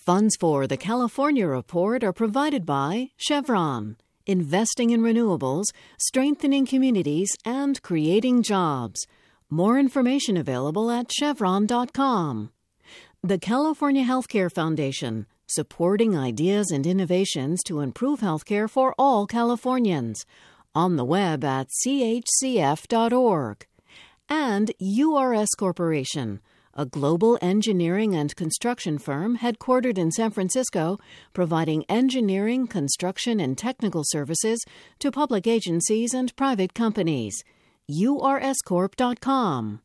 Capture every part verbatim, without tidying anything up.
Funds for the California Report are provided by Chevron, investing in renewables, strengthening communities, and creating jobs. More information available at chevron dot com. The California Healthcare Foundation, supporting ideas and innovations to improve healthcare for all Californians. On the web at c h c f dot org. And U R S Corporation, a global engineering and construction firm headquartered in San Francisco, providing engineering, construction, and technical services to public agencies and private companies. U R S corp dot com.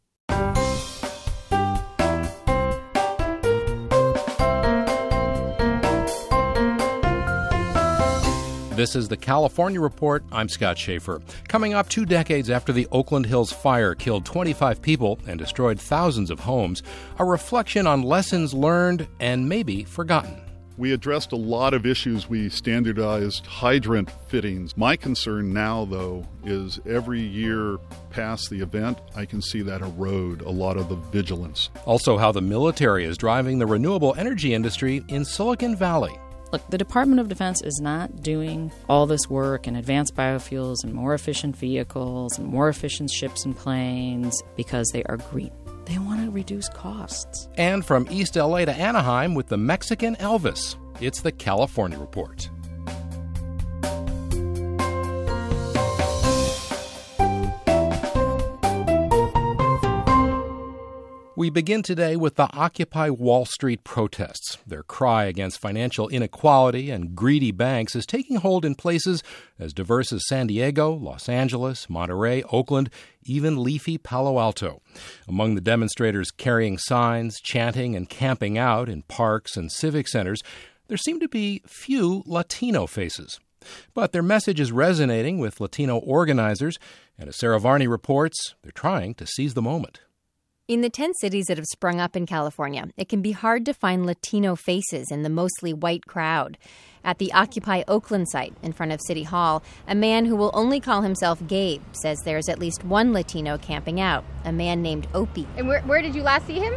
This is the California Report. I'm Scott Schaefer. Coming up two decades after the Oakland Hills fire killed twenty-five people and destroyed thousands of homes, a reflection on lessons learned and maybe forgotten. We addressed a lot of issues. We standardized hydrant fittings. My concern now, though, is every year past the event, I can see that erode a lot of the vigilance. Also, how the military is driving the renewable energy industry in Silicon Valley. Look, the Department of Defense is not doing all this work in advanced biofuels and more efficient vehicles and more efficient ships and planes because they are green. They want to reduce costs. And from East L A to Anaheim with the Mexican Elvis, it's the California Report. We begin today with the Occupy Wall Street protests. Their cry against financial inequality and greedy banks is taking hold in places as diverse as San Diego, Los Angeles, Monterey, Oakland, even leafy Palo Alto. Among the demonstrators carrying signs, chanting, and camping out in parks and civic centers, there seem to be few Latino faces. But their message is resonating with Latino organizers, and as Sarah Varney reports, they're trying to seize the moment. In the ten cities that have sprung up in California, it can be hard to find Latino faces in the mostly white crowd. At the Occupy Oakland site in front of City Hall, a man who will only call himself Gabe says there's at least one Latino camping out, a man named Opie. And where, where did you last see him?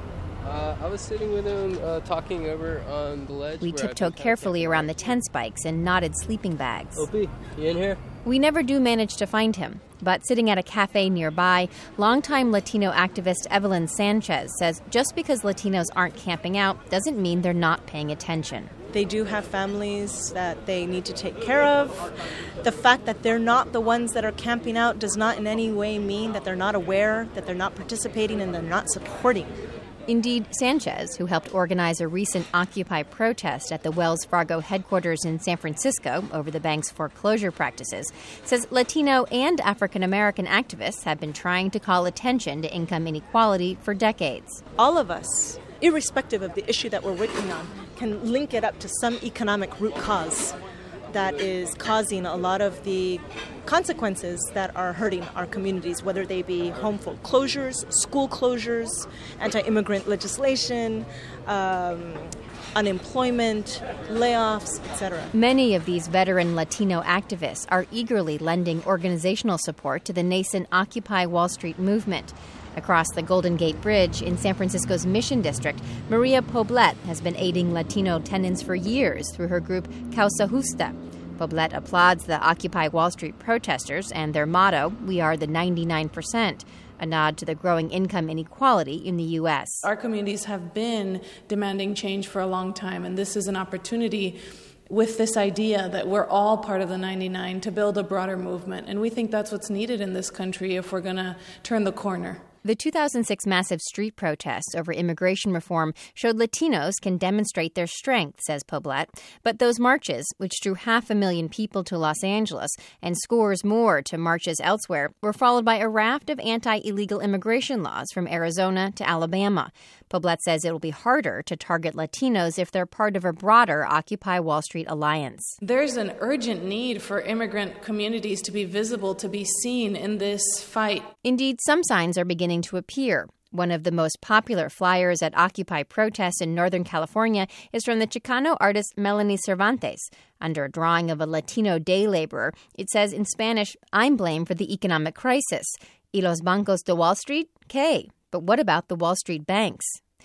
Uh, I was sitting with him, uh, talking over on the ledge. We tiptoed carefully around the tent spikes and knotted sleeping bags. Opie, you in here? We never do manage to find him. But sitting at a cafe nearby, longtime Latino activist Evelyn Sanchez says just because Latinos aren't camping out doesn't mean they're not paying attention. They do have families that they need to take care of. The fact that they're not the ones that are camping out does not in any way mean that they're not aware, that they're not participating, and they're not supporting. Indeed, Sanchez, who helped organize a recent Occupy protest at the Wells Fargo headquarters in San Francisco over the bank's foreclosure practices, says Latino and African-American activists have been trying to call attention to income inequality for decades. All of us, irrespective of the issue that we're working on, can link it up to some economic root cause that is causing a lot of the consequences that are hurting our communities, whether they be home foreclosures, school closures, anti-immigrant legislation, um, unemployment, layoffs, et cetera. Many of these veteran Latino activists are eagerly lending organizational support to the nascent Occupy Wall Street movement. Across the Golden Gate Bridge in San Francisco's Mission District, Maria Poblet has been aiding Latino tenants for years through her group Causa Justa. Poblet applauds the Occupy Wall Street protesters and their motto, "We are the ninety-nine percent," a nod to the growing income inequality in the U S. Our communities have been demanding change for a long time, and this is an opportunity with this idea that we're all part of the ninety-nine to build a broader movement. And we think that's what's needed in this country if we're going to turn the corner. The two thousand six massive street protests over immigration reform showed Latinos can demonstrate their strength, says Poblet. But those marches, which drew half a million people to Los Angeles and scores more to marches elsewhere, were followed by a raft of anti-illegal immigration laws from Arizona to Alabama. Poblet says it will be harder to target Latinos if they're part of a broader Occupy Wall Street alliance. There's an urgent need for immigrant communities to be visible, to be seen in this fight. Indeed, some signs are beginning to appear. One of the most popular flyers at Occupy protests in Northern California is from the Chicano artist Melanie Cervantes. Under a drawing of a Latino day laborer, it says in Spanish, "I'm blamed for the economic crisis. Y los bancos de Wall Street? ¿Qué? But what about the Wall Street banks?"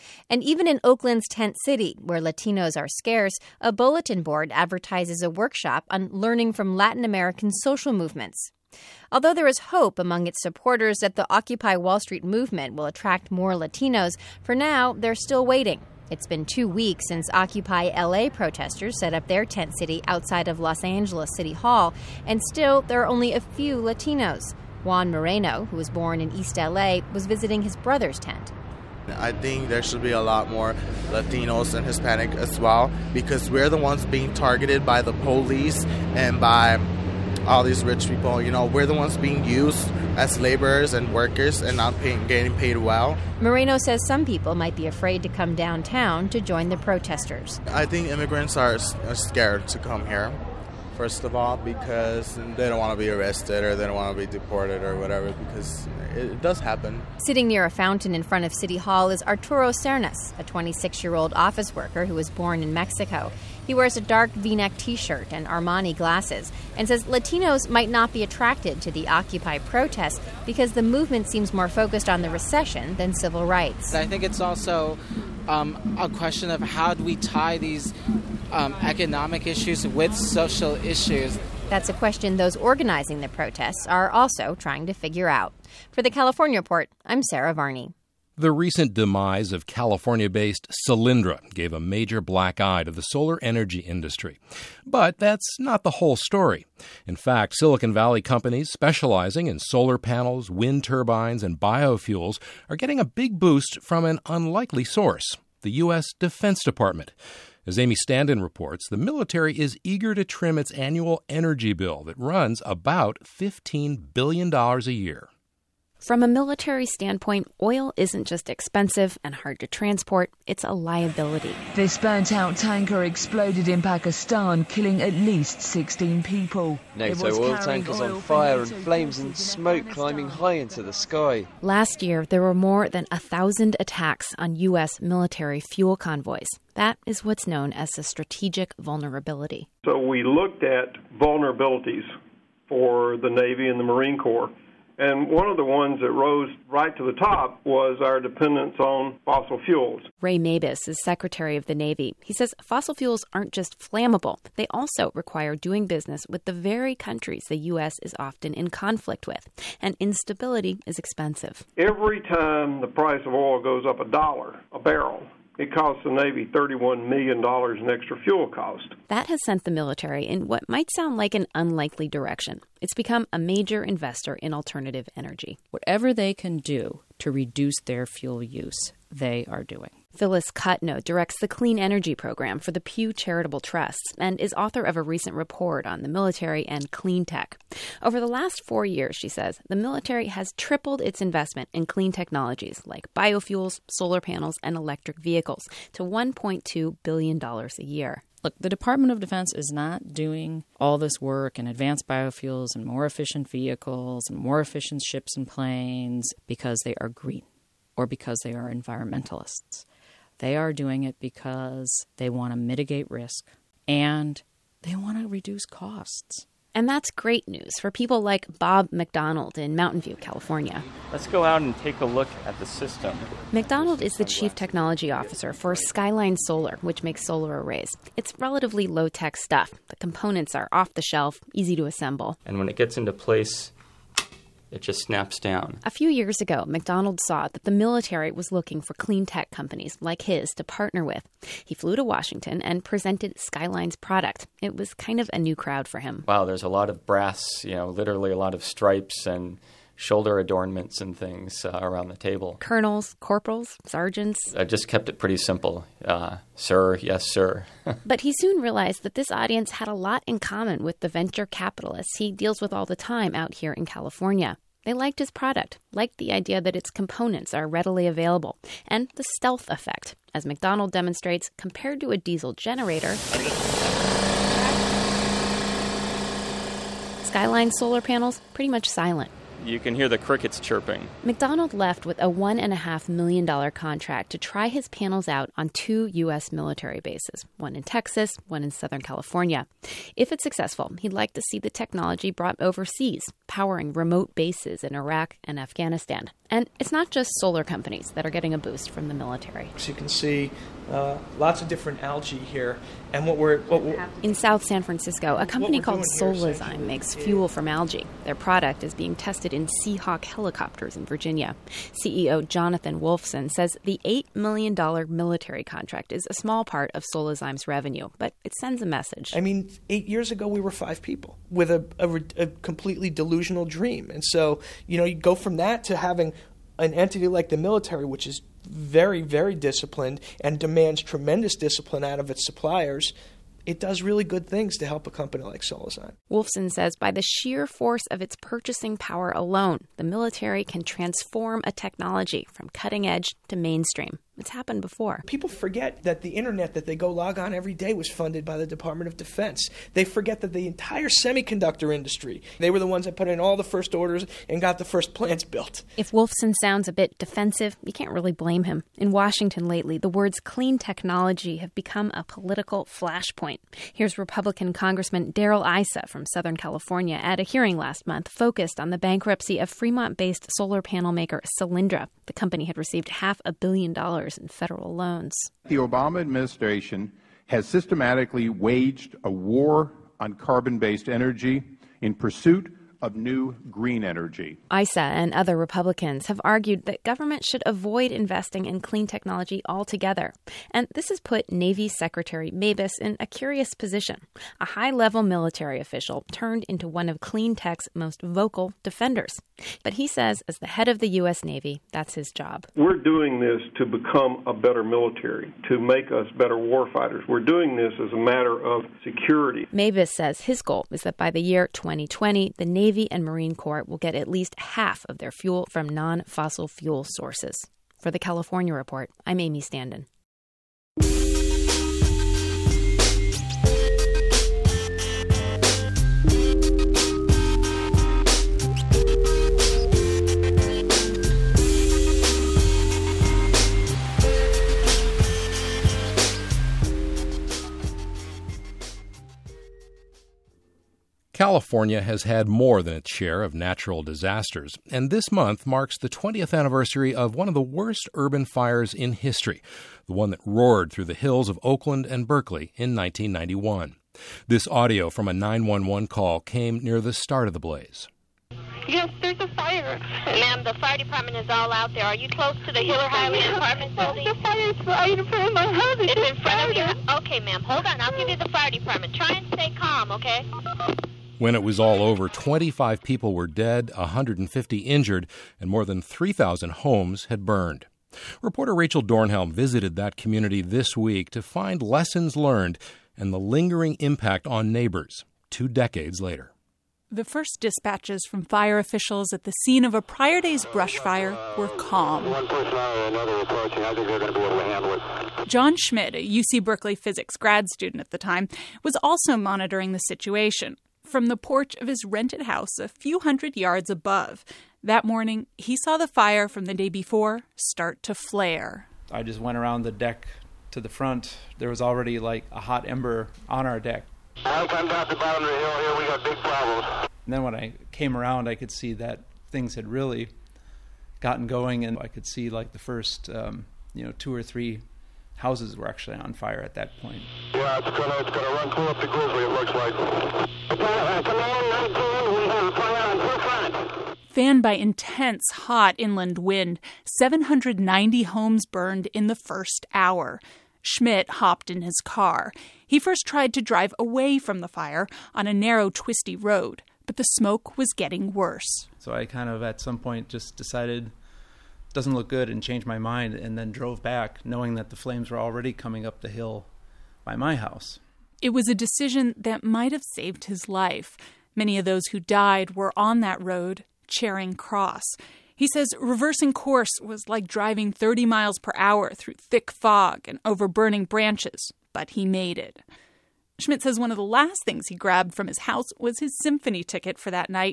And even in Oakland's tent city, where Latinos are scarce, a bulletin board advertises a workshop on learning from Latin American social movements. Although there is hope among its supporters that the Occupy Wall Street movement will attract more Latinos, for now, they're still waiting. It's been two weeks since Occupy L A protesters set up their tent city outside of Los Angeles City Hall, and still there are only a few Latinos. Juan Moreno, who was born in East L A, was visiting his brother's tent. I think there should be a lot more Latinos and Hispanic as well, because we're the ones being targeted by the police and by all these rich people. You know, we're the ones being used as laborers and workers and not paying, getting paid well. Moreno says some people might be afraid to come downtown to join the protesters. I think immigrants are, are scared to come here, first of all, because they don't want to be arrested or they don't want to be deported or whatever, because it, it does happen. Sitting near a fountain in front of City Hall is Arturo Cernas, a twenty-six-year-old office worker who was born in Mexico. He wears a dark V-neck T-shirt and Armani glasses and says Latinos might not be attracted to the Occupy protests because the movement seems more focused on the recession than civil rights. I think it's also um, a question of how do we tie these um, economic issues with social issues. That's a question those organizing the protests are also trying to figure out. For the California Report, I'm Sarah Varney. The recent demise of California-based Solyndra gave a major black eye to the solar energy industry. But that's not the whole story. In fact, Silicon Valley companies specializing in solar panels, wind turbines, and biofuels are getting a big boost from an unlikely source, the U S Defense Department. As Amy Standen reports, the military is eager to trim its annual energy bill that runs about fifteen billion dollars a year. From a military standpoint, oil isn't just expensive and hard to transport, it's a liability. This burnt-out tanker exploded in Pakistan, killing at least sixteen people. NATO oil tankers on fire and flames and smoke climbing high into the sky. Last year, there were more than a thousand attacks on U S military fuel convoys. That is what's known as a strategic vulnerability. So we looked at vulnerabilities for the Navy and the Marine Corps. And one of the ones that rose right to the top was our dependence on fossil fuels. Ray Mabus is Secretary of the Navy. He says fossil fuels aren't just flammable. They also require doing business with the very countries the U S is often in conflict with. And instability is expensive. Every time the price of oil goes up a dollar a barrel, it costs the Navy thirty-one million dollars in extra fuel cost. That has sent the military in what might sound like an unlikely direction. It's become a major investor in alternative energy. Whatever they can do to reduce their fuel use, they are doing. Phyllis Cutno directs the Clean Energy Program for the Pew Charitable Trusts and is author of a recent report on the military and clean tech. Over the last four years, she says, the military has tripled its investment in clean technologies like biofuels, solar panels, and electric vehicles to one point two billion dollars a year. Look, the Department of Defense is not doing all this work in advanced biofuels and more efficient vehicles and more efficient ships and planes because they are green or because they are environmentalists. They are doing it because they want to mitigate risk and they want to reduce costs. And that's great news for people like Bob McDonald in Mountain View, California. Let's go out and take a look at the system. McDonald is the chief technology officer for Skyline Solar, which makes solar arrays. It's relatively low-tech stuff. The components are off the shelf, easy to assemble. And when it gets into place, it just snaps down. A few years ago, McDonald saw that the military was looking for clean tech companies like his to partner with. He flew to Washington and presented Skyline's product. It was kind of a new crowd for him. Wow, there's a lot of brass, you know, literally a lot of stripes and shoulder adornments and things uh, around the table. Colonels, corporals, sergeants. I just kept it pretty simple. Uh, sir, yes, sir. But he soon realized that this audience had a lot in common with the venture capitalists he deals with all the time out here in California. They liked his product, liked the idea that its components are readily available, and the stealth effect. As McDonald demonstrates, compared to a diesel generator, Skyline solar panels pretty much silent. you can hear the crickets chirping. McDonald left with a one point five million dollars contract to try his panels out on two U S military bases, one in Texas, one in Southern California. If it's successful, he'd like to see the technology brought overseas, powering remote bases in Iraq and Afghanistan. And it's not just solar companies that are getting a boost from the military. So you can see uh, lots of different algae here. And what we're, what we're... In South San Francisco, a company called Solazyme makes fuel from algae. Their product is being tested in Seahawk helicopters in Virginia. C E O Jonathan Wolfson says the eight million dollars military contract is a small part of Solazyme's revenue, but it sends a message. I mean, eight years ago we were five people with a, a, a completely delusional dream. And so, you know, you go from that to having an entity like the military, which is very, very disciplined and demands tremendous discipline out of its suppliers. It does really good things to help a company like Solazyme. Wolfson says by the sheer force of its purchasing power alone, the military can transform a technology from cutting edge to mainstream. It's happened before. People forget that the internet that they go log on every day was funded by the Department of Defense. They forget that the entire semiconductor industry, they were the ones that put in all the first orders and got the first plants built. If Wolfson sounds a bit defensive, you can't really blame him. In Washington lately, the words clean technology have become a political flashpoint. Here's Republican Congressman Darrell Issa from Southern California at a hearing last month focused on the bankruptcy of Fremont-based solar panel maker Solyndra. The company had received half a billion dollars in federal loans. The Obama administration has systematically waged a war on carbon-based energy in pursuit of new green energy. Issa and other Republicans have argued that government should avoid investing in clean technology altogether. And this has put Navy Secretary Mabus in a curious position. A high-level military official turned into one of clean tech's most vocal defenders. But he says, as the head of the U S Navy, that's his job. We're doing this to become a better military, to make us better warfighters. We're doing this as a matter of security. Mabus says his goal is that by the year twenty twenty, the Navy and Marine Corps will get at least half of their fuel from non-fossil fuel sources. For the California Report, I'm Amy Standen. California has had more than its share of natural disasters, and this month marks the twentieth anniversary of one of the worst urban fires in history, the one that roared through the hills of Oakland and Berkeley in nineteen ninety-one. This audio from a nine one one call came near the start of the blaze. Yes, there's a fire. Ma'am, the fire department is all out there. Are you close to the Hiller Highway apartment building? The fire is right in front of my house. It's in front of you? Okay, ma'am. Hold on. I'll give you the fire department. Try and stay calm, okay? When it was all over, twenty-five people were dead, one hundred fifty injured, and more than three thousand homes had burned. Reporter Rachel Dornhelm visited that community this week to find lessons learned and the lingering impact on neighbors two decades later. The first dispatches from fire officials at the scene of a prior day's brush fire were calm. One person or another approaching. I think they're going to be able to handle it. John Schmidt, a U C Berkeley physics grad student at the time, was also monitoring the situation from the porch of his rented house a few hundred yards above. That morning, he saw the fire from the day before start to flare. I just went around the deck to the front. There was already like a hot ember on our deck. I come down the bottom of the hill here, we got big problems. And then when I came around, I could see that things had really gotten going, and I could see like the first, um, you know, two or three houses were actually on fire at that point. Yeah, it's gonna, it's gonna run through up the Grizzly, it looks like. Uh, Command nineteen, we have a fire on two front. Fanned by intense, hot inland wind, seven hundred ninety homes burned in the first hour. Schmidt hopped in his car. He first tried to drive away from the fire on a narrow, twisty road, but the smoke was getting worse. So I kind of, at some point, just decided doesn't look good and changed my mind, and then drove back, knowing that the flames were already coming up the hill by my house. It was a decision that might have saved his life. Many of those who died were on that road, Charing Cross. He says reversing course was like driving thirty miles per hour through thick fog and over burning branches, but he made it. Schmidt says one of the last things he grabbed from his house was his symphony ticket for that night.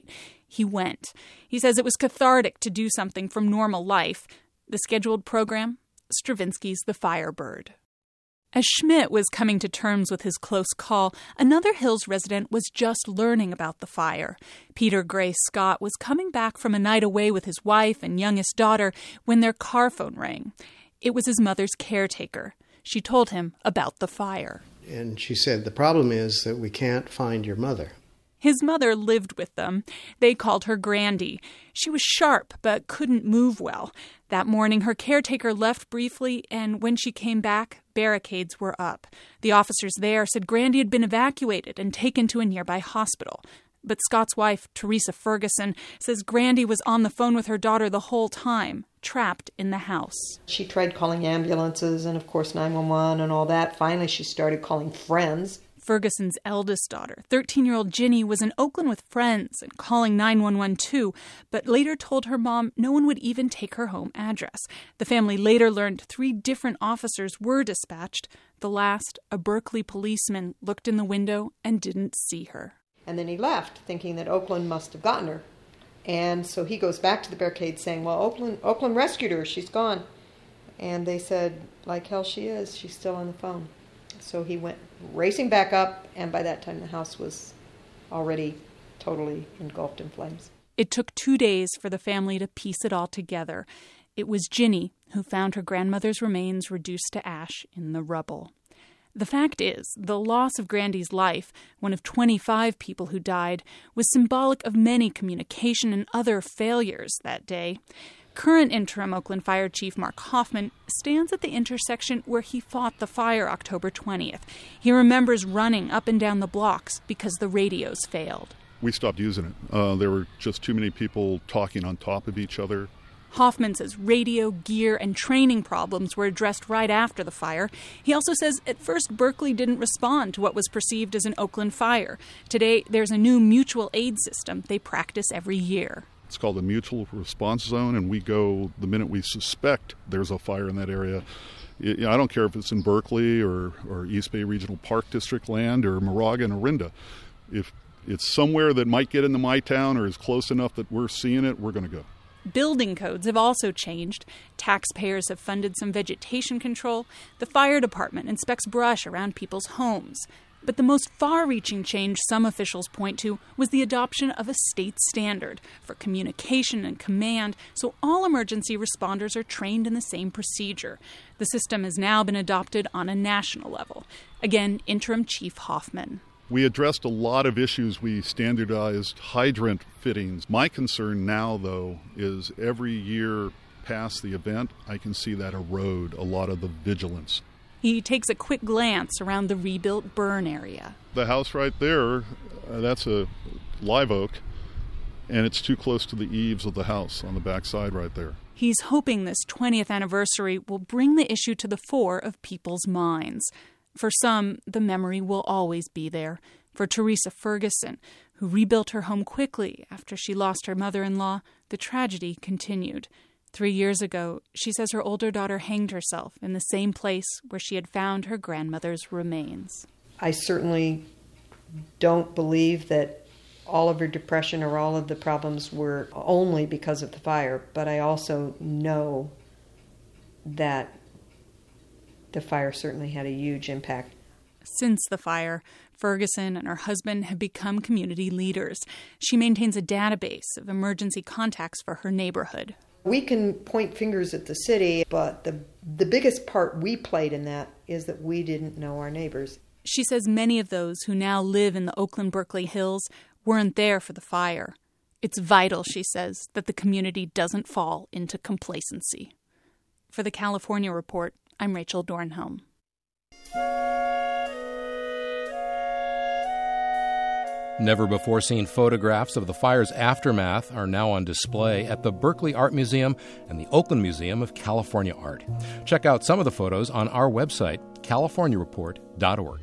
He went. He says it was cathartic to do something from normal life. The scheduled program? Stravinsky's The Firebird. As Schmidt was coming to terms with his close call, another Hills resident was just learning about the fire. Peter Gray Scott was coming back from a night away with his wife and youngest daughter when their car phone rang. It was his mother's caretaker. She told him about the fire. And she said, the problem is that we can't find your mother. His mother lived with them. They called her Grandy. She was sharp but couldn't move well. That morning, her caretaker left briefly, and when she came back, barricades were up. The officers there said Grandy had been evacuated and taken to a nearby hospital. But Scott's wife, Teresa Ferguson, says Grandy was on the phone with her daughter the whole time, trapped in the house. She tried calling ambulances and, of course, nine one one and all that. Finally, she started calling friends. Ferguson's eldest daughter, thirteen-year-old Ginny, was in Oakland with friends and calling nine one one too, but later told her mom no one would even take her home address. The family later learned three different officers were dispatched. The last, a Berkeley policeman, looked in the window and didn't see her. And then he left, thinking that Oakland must have gotten her. And so he goes back to the barricade saying, well, Oakland, Oakland rescued her, she's gone. And they said, like hell she is, she's still on the phone. So he went racing back up, and by that time the house was already totally engulfed in flames. It took two days for the family to piece it all together. It was Ginny who found her grandmother's remains reduced to ash in the rubble. The fact is, the loss of Grandy's life, one of twenty-five people who died, was symbolic of many communication and other failures that day. Current interim Oakland Fire Chief Mark Hoffman stands at the intersection where he fought the fire October twentieth. He remembers running up and down the blocks because the radios failed. We stopped using it. Uh, there were just too many people talking on top of each other. Hoffman says radio, gear, and training problems were addressed right after the fire. He also says at first Berkeley didn't respond to what was perceived as an Oakland fire. Today, there's a new mutual aid system they practice every year. It's called the Mutual Response Zone, and we go the minute we suspect there's a fire in that area. I don't care if it's in Berkeley or, or East Bay Regional Park District land or Moraga and Orinda. If it's somewhere that might get into my town or is close enough that we're seeing it, we're going to go. Building codes have also changed. Taxpayers have funded some vegetation control. The fire department inspects brush around people's homes. But the most far-reaching change some officials point to was the adoption of a state standard for communication and command, so all emergency responders are trained in the same procedure. The system has now been adopted on a national level. Again, Interim Chief Hoffman. We addressed a lot of issues. We standardized hydrant fittings. My concern now, though, is every year past the event, I can see that erode a lot of the vigilance. He takes a quick glance around the rebuilt burn area. The house right there, uh, that's a live oak, and it's too close to the eaves of the house on the back side right there. He's hoping this twentieth anniversary will bring the issue to the fore of people's minds. For some, the memory will always be there. For Teresa Ferguson, who rebuilt her home quickly after she lost her mother-in-law, the tragedy continued. Three years ago, she says her older daughter hanged herself in the same place where she had found her grandmother's remains. I certainly don't believe that all of her depression or all of the problems were only because of the fire, but I also know that the fire certainly had a huge impact. Since the fire, Ferguson and her husband have become community leaders. She maintains a database of emergency contacts for her neighborhood. We can point fingers at the city, but the the biggest part we played in that is that we didn't know our neighbors. She says many of those who now live in the Oakland-Berkeley Hills weren't there for the fire. It's vital, she says, that the community doesn't fall into complacency. For the California Report, I'm Rachel Dornhelm. Never-before-seen photographs of the fire's aftermath are now on display at the Berkeley Art Museum and the Oakland Museum of California Art. Check out some of the photos on our website, california report dot org.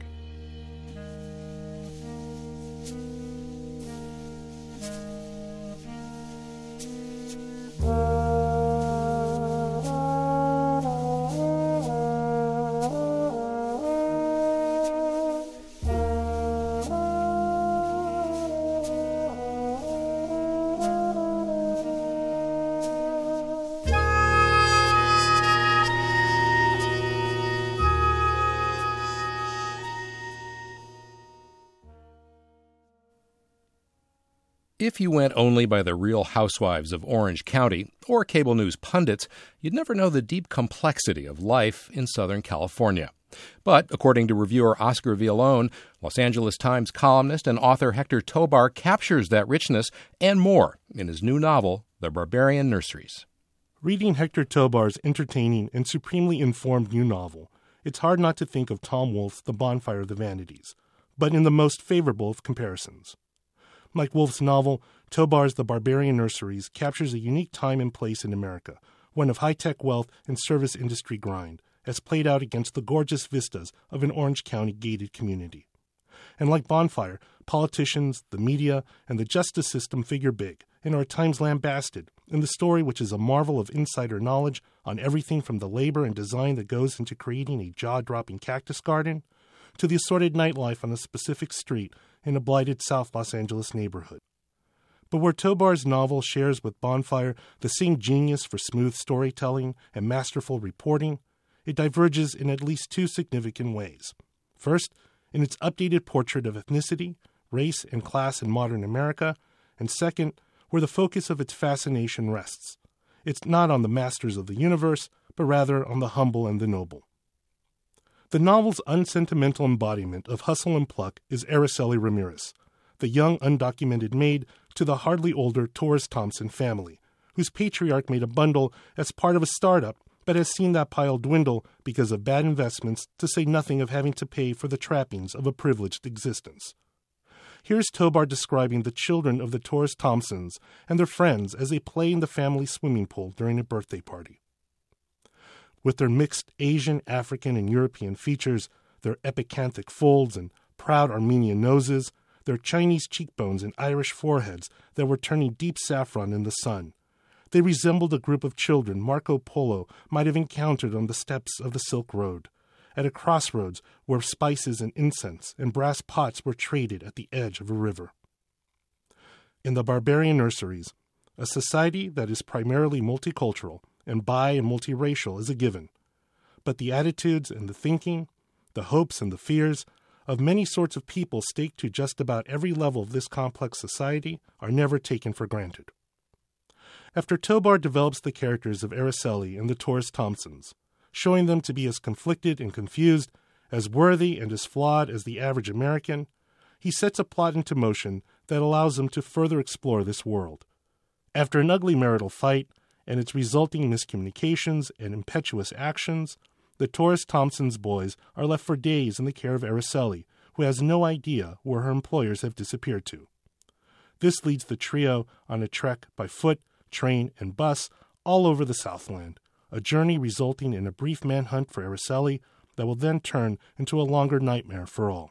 If you went only by the Real Housewives of Orange County or cable news pundits, you'd never know the deep complexity of life in Southern California. But, according to reviewer Oscar Villolone, Los Angeles Times columnist and author Hector Tobar captures that richness and more in his new novel, The Barbarian Nurseries. Reading Hector Tobar's entertaining and supremely informed new novel, it's hard not to think of Tom Wolfe's The Bonfire of the Vanities, but in the most favorable of comparisons. Like Wolfe's novel, Tobar's The Barbarian Nurseries captures a unique time and place in America, one of high-tech wealth and service industry grind, as played out against the gorgeous vistas of an Orange County gated community. And like Bonfire, politicians, the media, and the justice system figure big and are at times lambasted in the story, which is a marvel of insider knowledge on everything from the labor and design that goes into creating a jaw-dropping cactus garden to the assorted nightlife on a specific street in a blighted South Los Angeles neighborhood. But where Tobar's novel shares with Bonfire the same genius for smooth storytelling and masterful reporting, it diverges in at least two significant ways. First, in its updated portrait of ethnicity, race, and class in modern America, and second, where the focus of its fascination rests. It's not on the masters of the universe, but rather on the humble and the noble. The novel's unsentimental embodiment of hustle and pluck is Araceli Ramirez, the young undocumented maid to the hardly older Torres Thompson family, whose patriarch made a bundle as part of a startup but has seen that pile dwindle because of bad investments, to say nothing of having to pay for the trappings of a privileged existence. Here's Tobar describing the children of the Torres Thompsons and their friends as they play in the family swimming pool during a birthday party. With their mixed Asian, African, and European features, their epicanthic folds and proud Armenian noses, their Chinese cheekbones and Irish foreheads that were turning deep saffron in the sun, they resembled a group of children Marco Polo might have encountered on the steps of the Silk Road, at a crossroads where spices and incense and brass pots were traded at the edge of a river. In The Barbarian Nurseries, a society that is primarily multicultural and bi- and multiracial is a given, but the attitudes and the thinking, the hopes and the fears of many sorts of people staked to just about every level of this complex society are never taken for granted. After Tobar develops the characters of Araceli and the Torres Thompsons, showing them to be as conflicted and confused, as worthy and as flawed as the average American, he sets a plot into motion that allows them to further explore this world. After an ugly marital fight and its resulting miscommunications and impetuous actions, the Torres Thompsons boys are left for days in the care of Araceli, who has no idea where her employers have disappeared to. This leads the trio on a trek by foot, train, and bus all over the Southland, a journey resulting in a brief manhunt for Araceli that will then turn into a longer nightmare for all.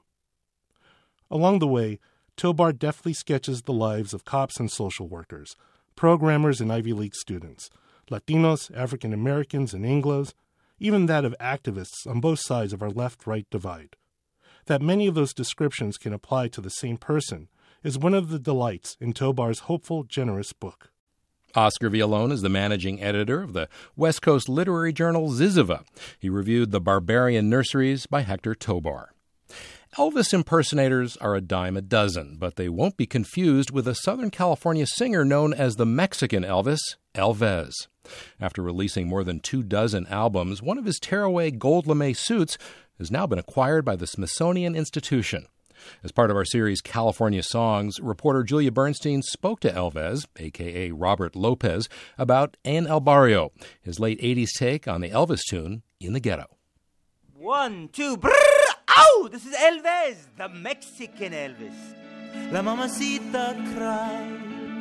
Along the way, Tobar deftly sketches the lives of cops and social workers, programmers and Ivy League students, Latinos, African Americans, and Anglos, even that of activists on both sides of our left-right divide. That many of those descriptions can apply to the same person is one of the delights in Tobar's hopeful, generous book. Oscar Villolone is the managing editor of the West Coast literary journal Zizova. He reviewed The Barbarian Nurseries by Hector Tobar. Elvis impersonators are a dime a dozen, but they won't be confused with a Southern California singer known as the Mexican Elvis, Elvis. After releasing more than two dozen albums, one of his tearaway gold lame suits has now been acquired by the Smithsonian Institution. As part of our series California Songs, reporter Julia Bernstein spoke to Elvis, a k a. Robert Lopez, about En El Barrio, his late eighties take on the Elvis tune In the Ghetto. One, two, brrr, ow! This is Elvis, the Mexican Elvis. La mamacita cried.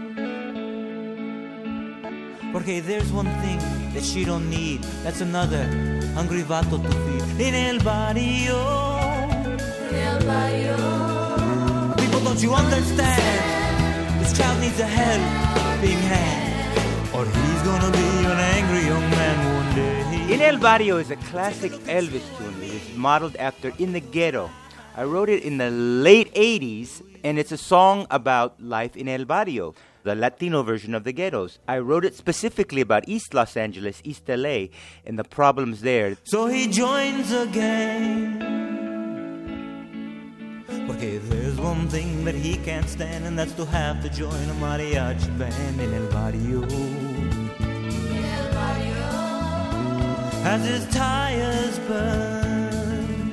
Porque there's one thing that she don't need. That's another hungry vato to feed. In el barrio. In el barrio. People, don't you understand? This child needs a helping hand, or he's gonna be an angry young man one day. In el barrio is a classic Elvis tune. It is modeled after In the Ghetto. I wrote it in the late eighties, and it's a song about life in El Barrio, the Latino version of the ghettos. I wrote it specifically about East Los Angeles, East L A, and the problems there. So he joins a gang, porque Okay, there's one thing that he can't stand, and that's to have to join a mariachi band in El Barrio. In El Barrio. As his tires burn,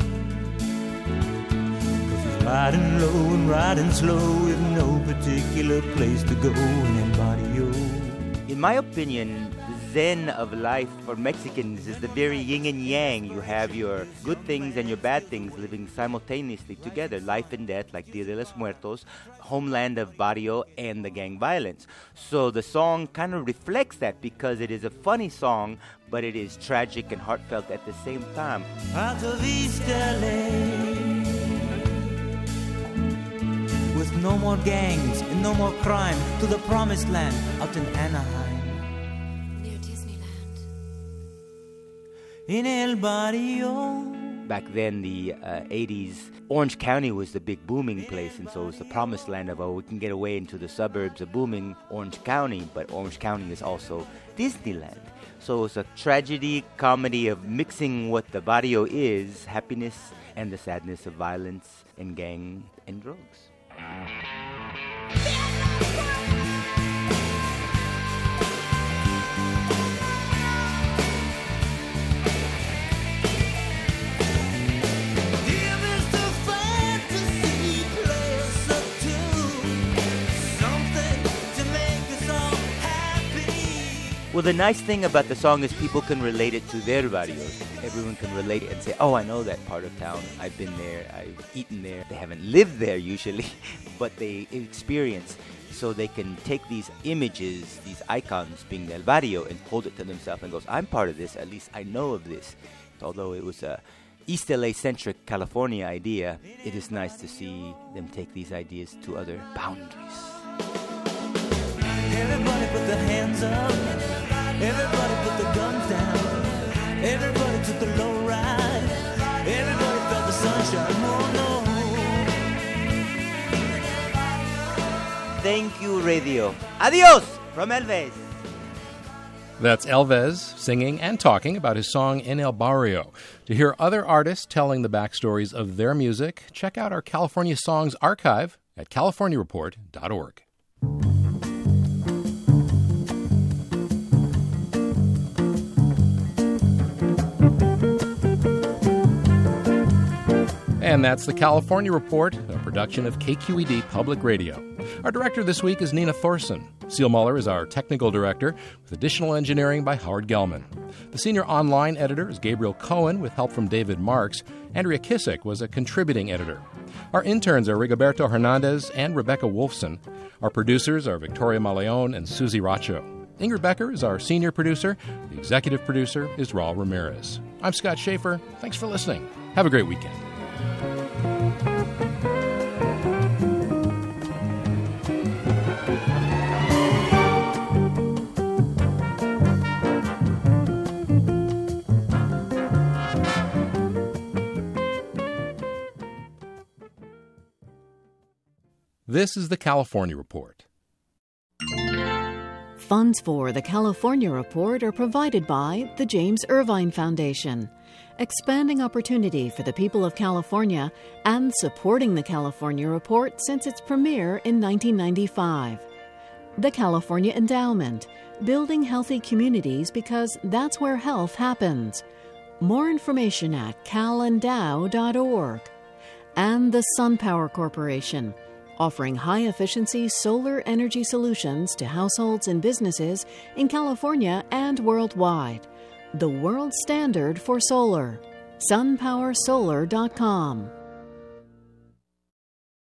'cause he's riding low and riding slow with no particular place to go in El Barrio. In my opinion, the zen of life for Mexicans is the very yin and yang. You have your good things and your bad things living simultaneously together. Life and death, like Dia de los Muertos, homeland of Barrio, and the gang violence. So the song kind of reflects that because it is a funny song, but it is tragic and heartfelt at the same time. Out of East L A, with no more gangs and no more crime, to the promised land out in Anaheim. In El Barrio. Back then, the uh, eighties, Orange County was the big booming place, and so it was the promised land of, oh, we can get away into the suburbs of booming Orange County, but Orange County is also Disneyland. So it's a tragedy, comedy of mixing what the barrio is, happiness, and the sadness of violence and gang and drugs. Well, the nice thing about the song is people can relate it to their barrios. Everyone can relate it and say, oh, I know that part of town. I've been there. I've eaten there. They haven't lived there usually, but they experience. So they can take these images, these icons being del barrio, and hold it to themselves and goes, I'm part of this. At least I know of this. Although it was a East L A-centric California idea, it is nice to see them take these ideas to other boundaries. Everybody put their hands up. Everybody put the guns down. Everybody took the low ride. Everybody felt the sunshine. Oh no. Thank you, radio. Adios from Elvis. That's Elvis singing and talking about his song In El Barrio. To hear other artists telling the backstories of their music, check out our California Songs archive at california report dot org. And that's the California Report, a production of K Q E D Public Radio. Our director this week is Nina Thorson. Seal Muller is our technical director, with additional engineering by Howard Gelman. The senior online editor is Gabriel Cohen, with help from David Marks. Andrea Kissick was a contributing editor. Our interns are Rigoberto Hernandez and Rebecca Wolfson. Our producers are Victoria Maleon and Susie Racho. Ingrid Becker is our senior producer. The executive producer is Raul Ramirez. I'm Scott Schaefer. Thanks for listening. Have a great weekend. This is the California Report. Funds for the California Report are provided by the James Irvine Foundation, expanding opportunity for the people of California and supporting the California Report since its premiere in nineteen ninety-five. The California Endowment, building healthy communities because that's where health happens. More information at cal endow dot org. And the SunPower Corporation, offering high-efficiency solar energy solutions to households and businesses in California and worldwide. The world standard for solar. sun power solar dot com.